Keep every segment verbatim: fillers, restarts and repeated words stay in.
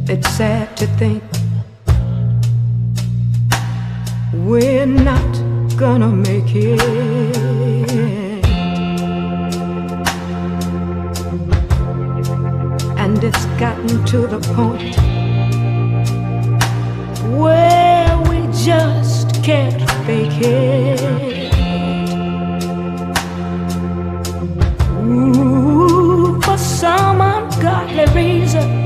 It's sad to think we're not gonna make it, and it's gotten to the point where we just can't fake it. Ooh, for some ungodly reason,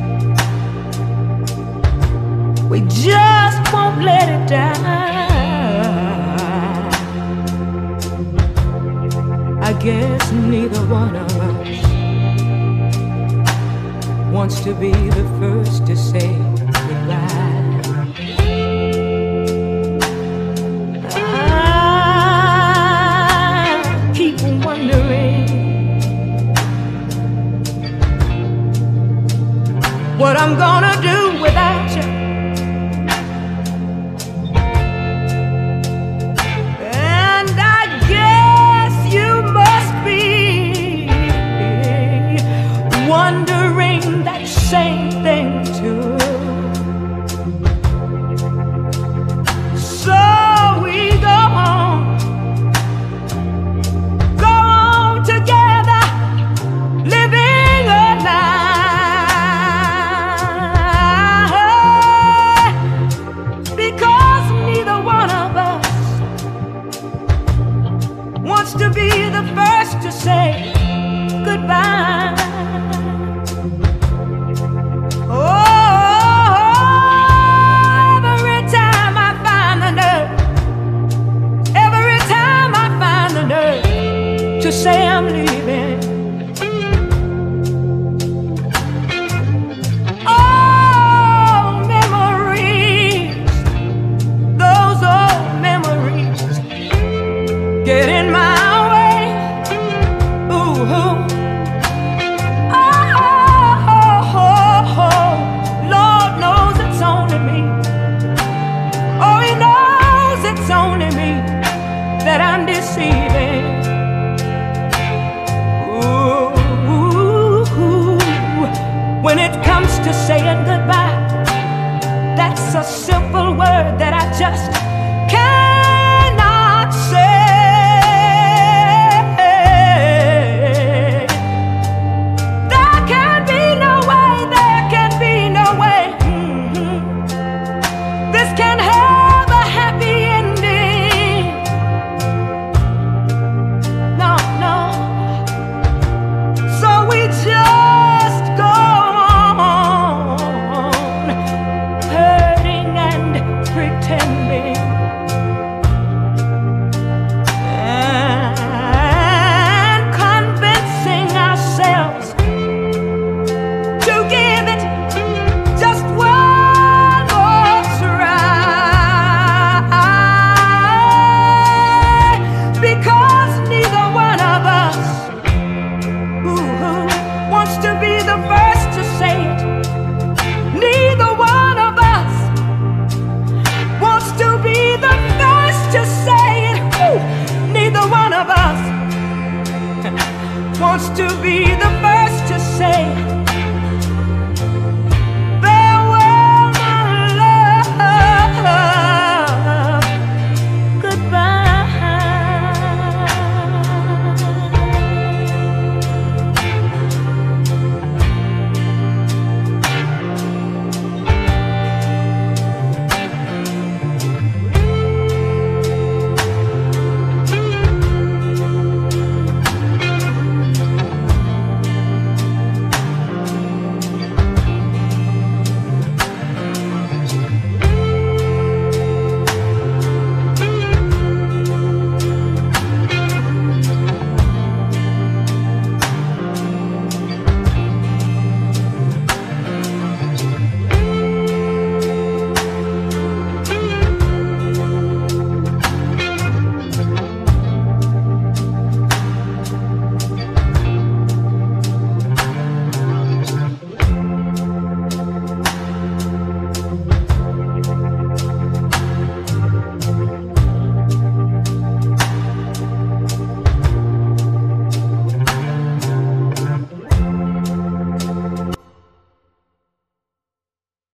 we just won't let it die. I guess neither one of us wants to be the first to say goodbye. I keep wondering what I'm gonna do without you. Wondering that same thing too. So we go on, go on together, living a lie, because neither one of us wants to be the first to say goodbye. To say I'm leaving, oh, memories, those old memories get in my way. Ooh, oh, oh, oh, oh. Lord knows it's only me. Oh, He knows it's only me that I'm deceiving. When it comes to saying goodbye, that's a simple word that I just cannot say. There can be no way, there can be no way mm-hmm. This can have a happy ending. No, no. So we just go pretend